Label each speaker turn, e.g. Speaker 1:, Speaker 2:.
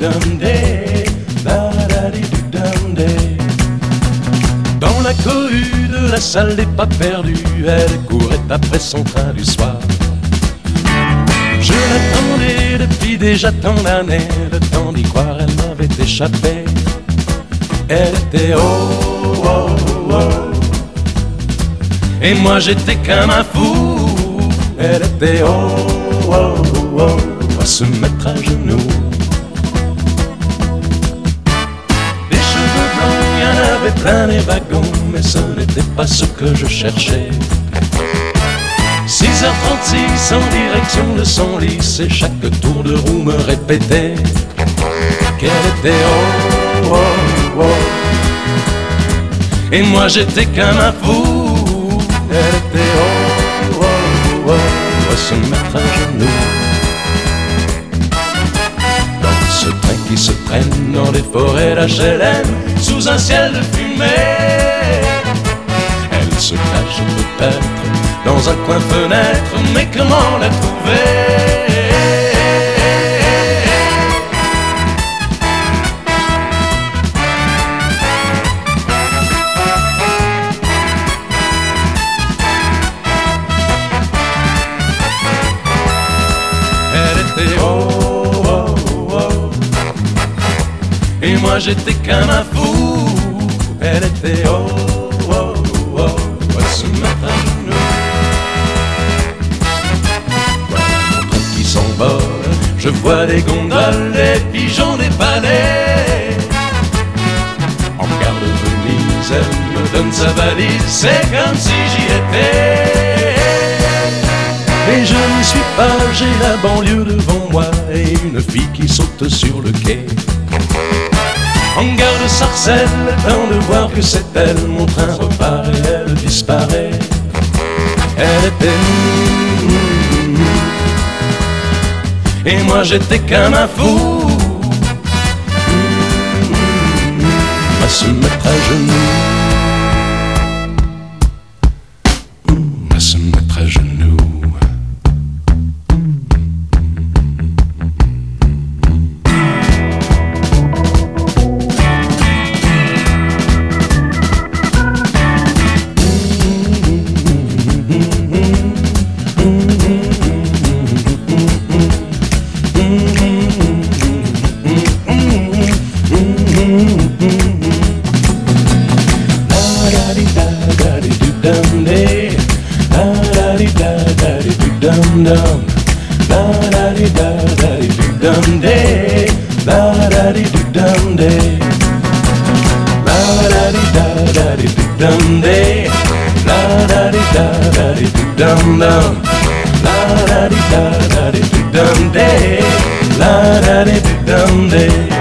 Speaker 1: da-da-di-dum-day, da-da-di-dum-day. Dans la cohue de la salle des pas perdus, elle courait après son train du soir. Je l'attendais depuis déjà tant d'années, le temps d'y croire elle m'avait échappé. Elle était oh, oh, oh, et moi j'étais comme un fou. Elle était oh, oh, oh, à se mettre à genoux. Des cheveux blancs, il y en avait plein les wagons, mais ce n'était pas ce que je cherchais. 6h36 en direction de son lit, et chaque tour de roue me répétait qu'elle était oh, oh, oh, et moi j'étais comme un fou. Elle était oh, oh, oh, à se mettre à genoux. Dans ce train qui se traîne dans les forêts d'HLM, sous un ciel de fumée, elle se cache peut-être dans un coin fenêtre, mais comment la trouver? Elle était oh, oh, oh, et moi j'étais comme un fou. Elle était oh, oh, oh, à se mettre à genoux. Je vois des gondoles, des pigeons, des palais. En gare de Venise, elle me donne sa valise, c'est comme si j'y étais. Et je n'y suis pas, j'ai la banlieue devant moi et une fille qui saute sur le quai. En gare de Sarcelles, le temps de voir que c'est elle, mon train repart et elle disparaît. Elle était et moi j'étais comme un fou, à se mettre à genoux, à se mettre à genoux. Da-da-di-da-da-di-dum-day, da-da-di-dum-day, da-da-di-da-da-di-dum-day, da-da-di-da-da-di-dum-dum, da-da-di-da-da-di-dum-day, da-da-di-dum-day.